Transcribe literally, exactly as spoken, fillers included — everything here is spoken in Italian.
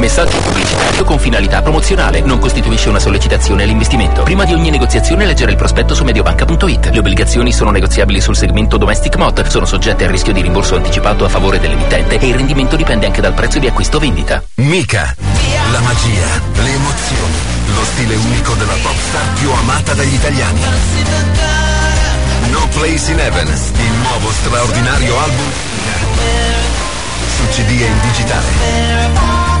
Messaggio pubblicitario con finalità promozionale. Non costituisce una sollecitazione all'investimento. Prima di ogni negoziazione leggere il prospetto su mediobanca punto it. Le obbligazioni sono negoziabili sul segmento Domestic Mod. Sono soggette al rischio di rimborso anticipato a favore dell'emittente e il rendimento dipende anche dal prezzo di acquisto o vendita. Mica. La magia, le emozioni, lo stile unico della popstar più amata dagli italiani. No Place in Heaven, il nuovo straordinario album su C D e in digitale.